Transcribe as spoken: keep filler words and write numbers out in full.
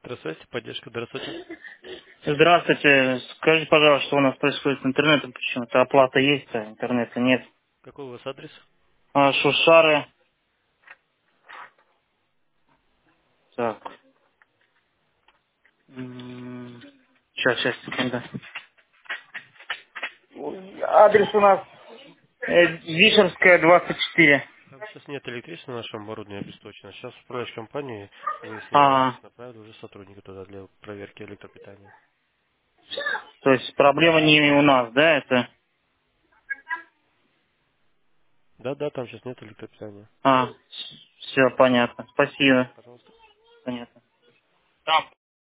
Здравствуйте, поддержка, здравствуйте. Здравствуйте. Скажите, пожалуйста, что у нас происходит с интернетом? Почему-то оплата есть, а интернета нет. Какой у вас адрес? А, Шушары. Так. М, Сейчас, сейчас, секунду. Ой, адрес у нас э, Вишерская, двадцать четыре. Там сейчас нет электричества на нашем оборудовании обесточено. Сейчас управляющая компания выяснила А, вопрос, направила уже сотрудника туда для проверки электропитания. то есть проблема не у нас, да, это? Да, да, там сейчас нет электропитания. А, все понятно. Спасибо. Пожалуйста. Понятно. Там